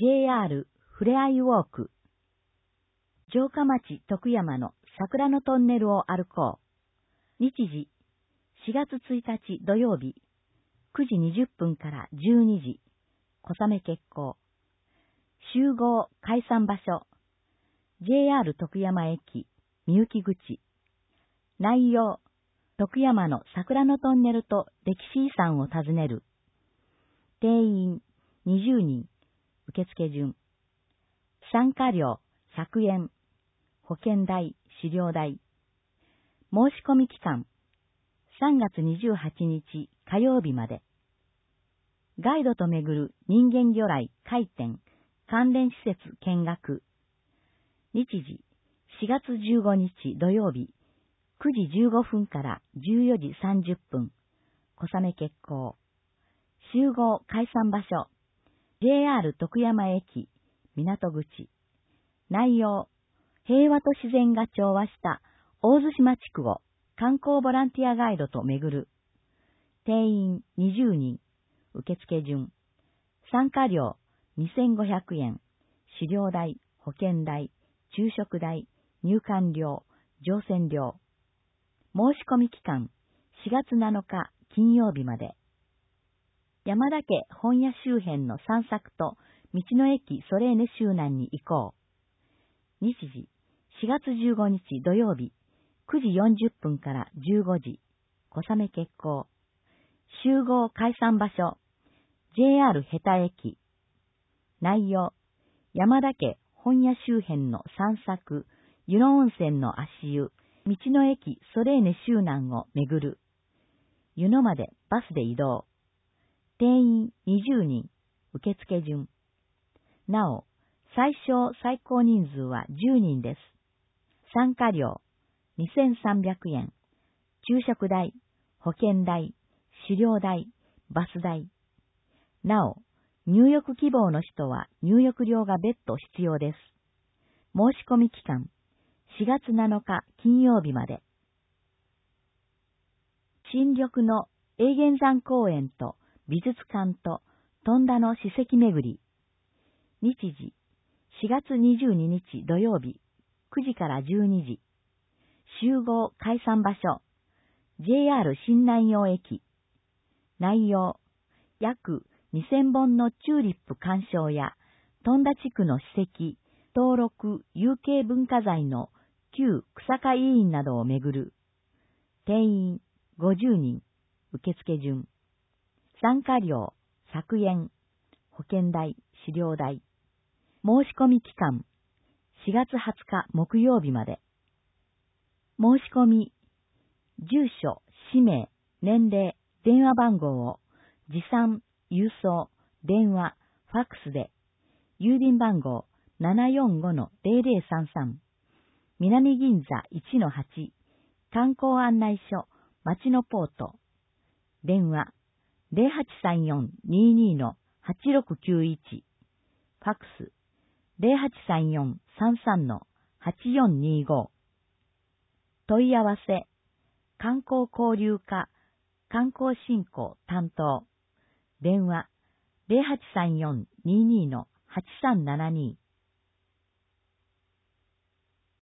JR ふれあいウォーク。城下町徳山の桜のトンネルを歩こう。日時、4月1日土曜日、9時20分から12時、小雨決行。集合解散場所、JR 徳山駅、みゆき口。内容、徳山の桜のトンネルと歴史遺産を訪ねる。定員20人、受付順。参加料100円。保険代、資料代。申し込み期間、3月28日火曜日まで。ガイドと巡る人間魚雷回転関連施設見学。日時、4月15日土曜日、9時15分から14時30分、小雨決行。集合解散場所、JR 徳山駅、港口。内容、平和と自然が調和した大津島地区を観光ボランティアガイドと巡る。定員20人、受付順。参加料2500円、資料代、保険代、昼食代、入館料、乗船料。申し込み期間、4月7日金曜日まで。山田家本屋周辺の散策と道の駅ソレーネ周南に行こう。日時、4月15日土曜日、9時40分から15時、小雨決行。集合解散場所、JR ヘタ駅。内容、山田家本屋周辺の散策、湯野温泉の足湯、道の駅ソレーネ周南を巡る。湯野までバスで移動。定員20人、受付順。なお、最小最高人数は10人です。参加料2300円、昼食代、保険代、資料代、バス代。なお、入浴希望の人は入浴料が別途必要です。申し込み期間、4月7日金曜日まで。新緑の永源山公園と美術館と富田の史跡巡り。日時、4月22日土曜日、9時から12時。集合解散場所、JR 新南陽駅。内容、約2000本のチューリップ鑑賞や、富田地区の史跡、登録有形文化財の旧草加委員などを巡る。定員50人、受付順。参加料100円、保険代、資料代。申し込み期間、4月20日木曜日まで。申し込み、住所、氏名、年齢、電話番号を持参、郵送、電話、ファックスで、郵便番号 745-0033、南銀座 1-8、観光案内所、町のポート、電話 0834-22-8691、ファックス 0834-33-8425。問い合わせ、観光交流課、観光振興担当、電話 0834-22-8372